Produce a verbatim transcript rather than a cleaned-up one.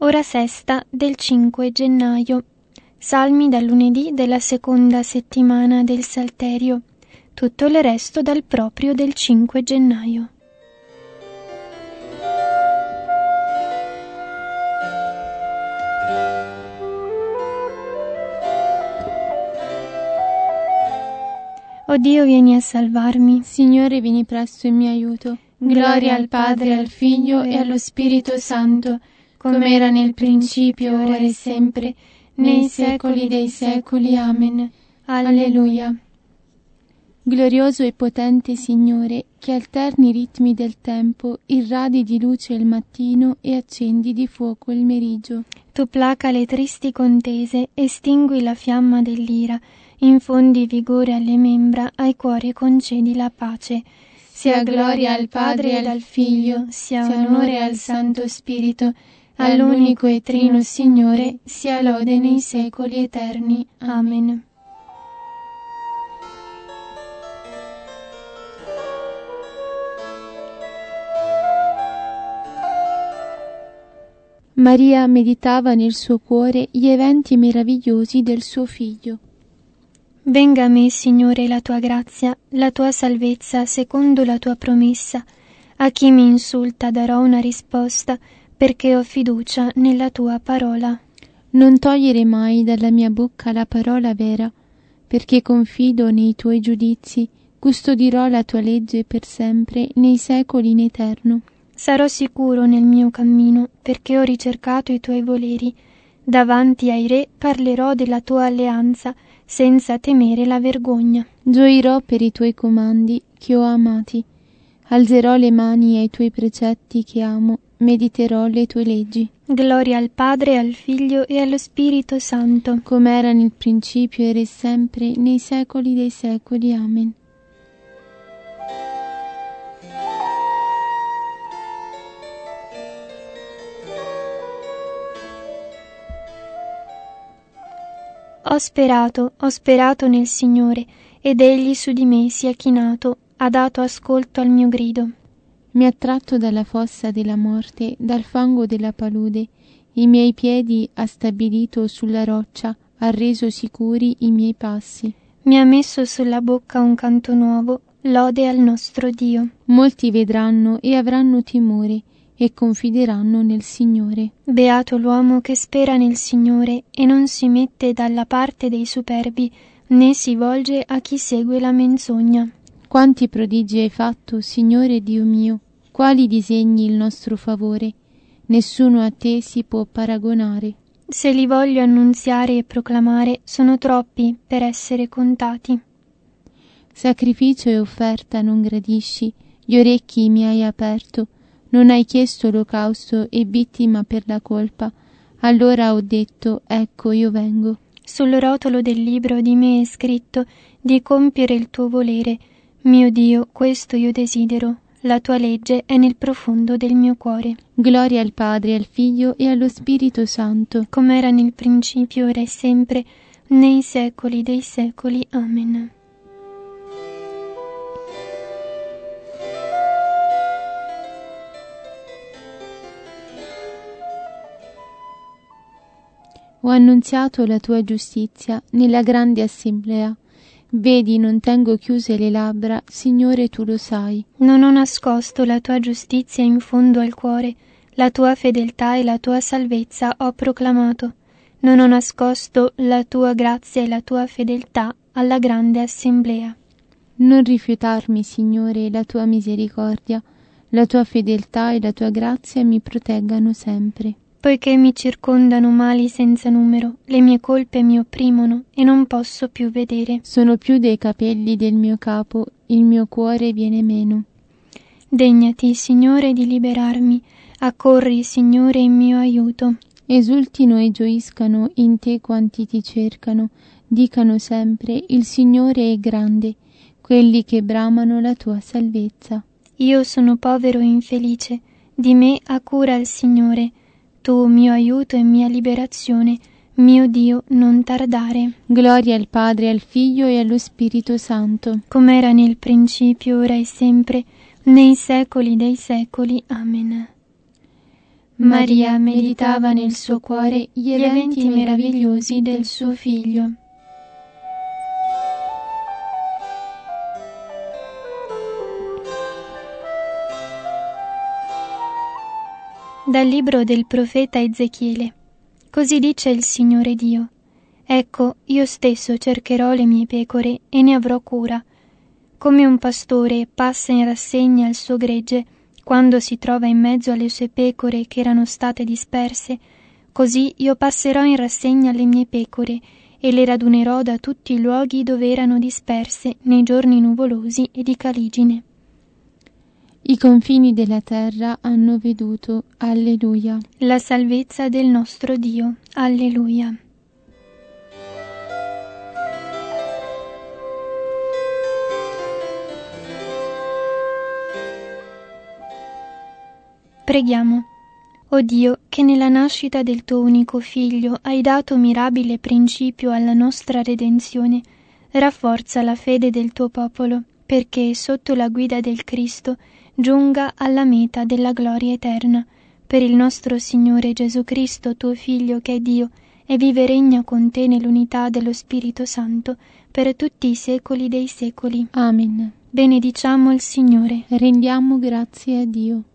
Ora sesta del cinque gennaio. Salmi dal lunedì della seconda settimana del Salterio. Tutto il resto dal proprio del cinque gennaio. O Dio, vieni a salvarmi. Signore, vieni presto in mio aiuto. Gloria al Padre, al Figlio e allo Spirito Santo, come era nel principio, ora e sempre, nei secoli dei secoli. Amen. Alleluia. Glorioso e potente Signore, che alterni i ritmi del tempo, irradi di luce il mattino e accendi di fuoco il meriggio. Tu placa le tristi contese, estingui la fiamma dell'ira, infondi vigore alle membra, ai cuori concedi la pace. Sia gloria al Padre e al Figlio, sia onore al Santo Spirito, all'unico e trino Signore, sia lode nei secoli eterni. Amen. Maria meditava nel suo cuore gli eventi meravigliosi del suo Figlio. Venga a me, Signore, la tua grazia, la tua salvezza, secondo la tua promessa. A chi mi insulta darò una risposta, perché ho fiducia nella tua parola. Non togliere mai dalla mia bocca la parola vera, perché confido nei tuoi giudizi, custodirò la tua legge per sempre, nei secoli in eterno. Sarò sicuro nel mio cammino, perché ho ricercato i tuoi voleri. Davanti ai re parlerò della tua alleanza, senza temere la vergogna. Gioirò per i tuoi comandi che ho amati. Alzerò le mani ai tuoi precetti che amo, mediterò le tue leggi. Gloria al Padre, al Figlio e allo Spirito Santo, come era nel principio, ora e sempre, nei secoli dei secoli. Amen. Ho sperato, ho sperato nel Signore, ed Egli su di me si è chinato, ha dato ascolto al mio grido. Mi ha tratto dalla fossa della morte, dal fango della palude, i miei piedi ha stabilito sulla roccia, ha reso sicuri i miei passi. Mi ha messo sulla bocca un canto nuovo, lode al nostro Dio. Molti vedranno e avranno timore, e confideranno nel Signore. Beato l'uomo che spera nel Signore e non si mette dalla parte dei superbi, né si volge a chi segue la menzogna. Quanti prodigi hai fatto, Signore Dio mio, quali disegni il nostro favore, nessuno a te si può paragonare. Se li voglio annunziare e proclamare, sono troppi per essere contati. Sacrificio e offerta non gradisci, gli orecchi mi hai aperto, non hai chiesto olocausto e vittima per la colpa. Allora ho detto, ecco io vengo. Sul rotolo del libro di me è scritto di compiere il tuo volere. Mio Dio, questo io desidero. La tua legge è nel profondo del mio cuore. Gloria al Padre, al Figlio e allo Spirito Santo, come era nel principio, ora e sempre, nei secoli dei secoli. Amen. Ho annunziato la tua giustizia nella grande assemblea. Vedi, non tengo chiuse le labbra, Signore, tu lo sai. Non ho nascosto la tua giustizia in fondo al cuore, la tua fedeltà e la tua salvezza ho proclamato. Non ho nascosto la tua grazia e la tua fedeltà alla grande assemblea. Non rifiutarmi, Signore, la tua misericordia, la tua fedeltà e la tua grazia mi proteggano sempre. Poiché mi circondano mali senza numero, le mie colpe mi opprimono e non posso più vedere. Sono più dei capelli del mio capo, il mio cuore viene meno. Degnati, Signore, di liberarmi, accorri, Signore, in mio aiuto. Esultino e gioiscano in te quanti ti cercano, dicano sempre, il Signore è grande, quelli che bramano la tua salvezza. Io sono povero e infelice, di me ha cura il Signore. Tu, mio aiuto e mia liberazione, mio Dio, non tardare. Gloria al Padre, al Figlio e allo Spirito Santo, come era nel principio, ora e sempre, nei secoli dei secoli. Amen. Maria meditava nel suo cuore gli eventi meravigliosi del suo Figlio. Dal libro del profeta Ezechiele. Così dice il Signore Dio: Ecco, io stesso cercherò le mie pecore e ne avrò cura. Come un pastore passa in rassegna il suo gregge quando si trova in mezzo alle sue pecore che erano state disperse, così io passerò in rassegna le mie pecore e le radunerò da tutti i luoghi dove erano disperse nei giorni nuvolosi e di caligine. I confini della terra hanno veduto. Alleluia. La salvezza del nostro Dio. Alleluia. Preghiamo. O Dio, che nella nascita del tuo unico Figlio hai dato mirabile principio alla nostra redenzione, rafforza la fede del tuo popolo, perché sotto la guida del Cristo giunga alla meta della gloria eterna. Per il nostro Signore Gesù Cristo, tuo Figlio, che è Dio, e vive e regna con te nell'unità dello Spirito Santo, per tutti i secoli dei secoli. Amen. Benediciamo il Signore. Rendiamo grazie a Dio.